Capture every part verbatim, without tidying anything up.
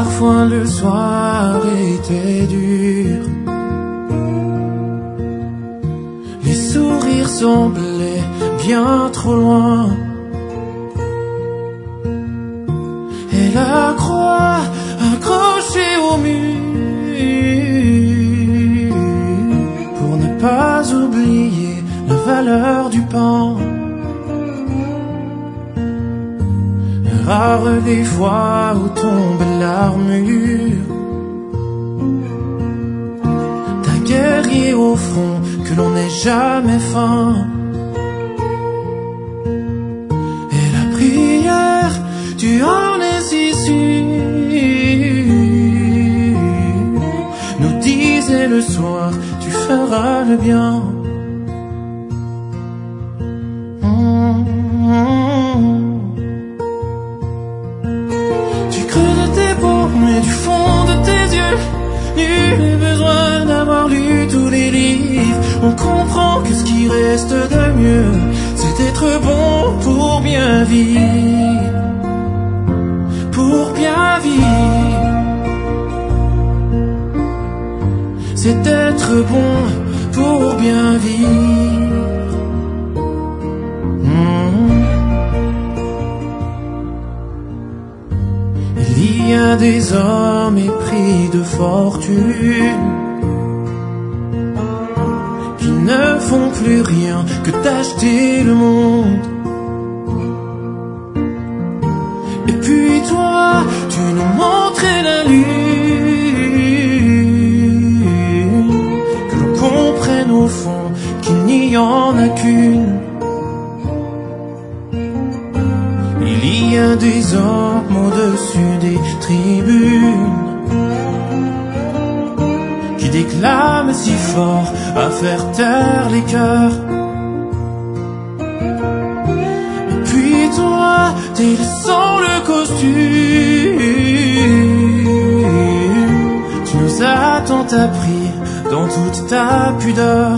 Parfois le soir était dur, les sourires semblaient bien trop loin, et la croix accrochée au mur pour ne pas oublier la valeur du pain. Rares les fois où tombe l'armure d'un guerrier au front, que l'on n'ait jamais faim. Et la prière, tu en es si sûr, nous disait le soir, tu feras le bien. Mais du fond de tes yeux, nul besoin d'avoir lu tous les livres. On comprend que ce qui reste de mieux, c'est d'être bon pour bien vivre. Pour bien vivre, c'est d'être bon pour bien vivre. Mmh. Il y a des hommes épris de fortune qui ne font plus rien que d'acheter le monde. Et puis toi, tu nous montrais la lune, que l'on comprenne au fond qu'il n'y en a qu'une. Il y a des hommes au-dessus des tribunes qui déclament si fort à faire taire les cœurs. Et puis toi, délaissant le costume, tu nous as tant appris dans toute ta pudeur.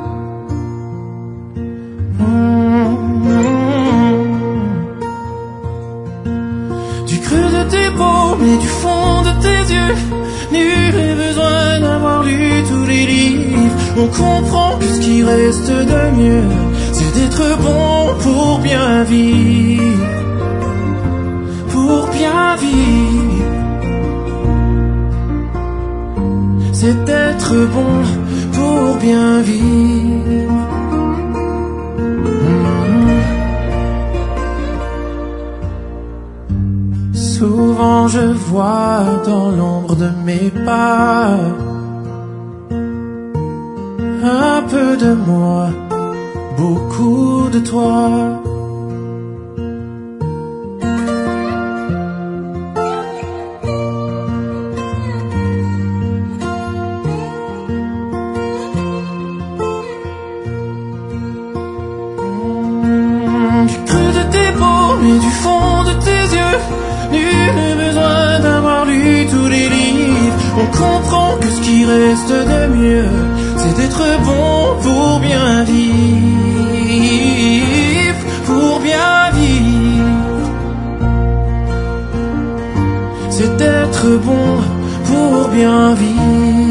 Du creux de tes paumes et du fond de tes yeux, nul besoin d'avoir lu tous les livres. On comprend que ce qui reste de mieux, c'est d'être bon pour bien vivre. Pour bien vivre, c'est d'être bon pour bien vivre. Souvent je vois dans l'ombre de mes pas un peu de moi, beaucoup de toi. Du creux de tes paumes et du fond de tes yeux, nul besoin d'avoir lu tous les livres. On comprend que ce qui reste de mieux, c'est d'être bon pour bien vivre. Pour bien vivre, c'est d'être bon pour bien vivre.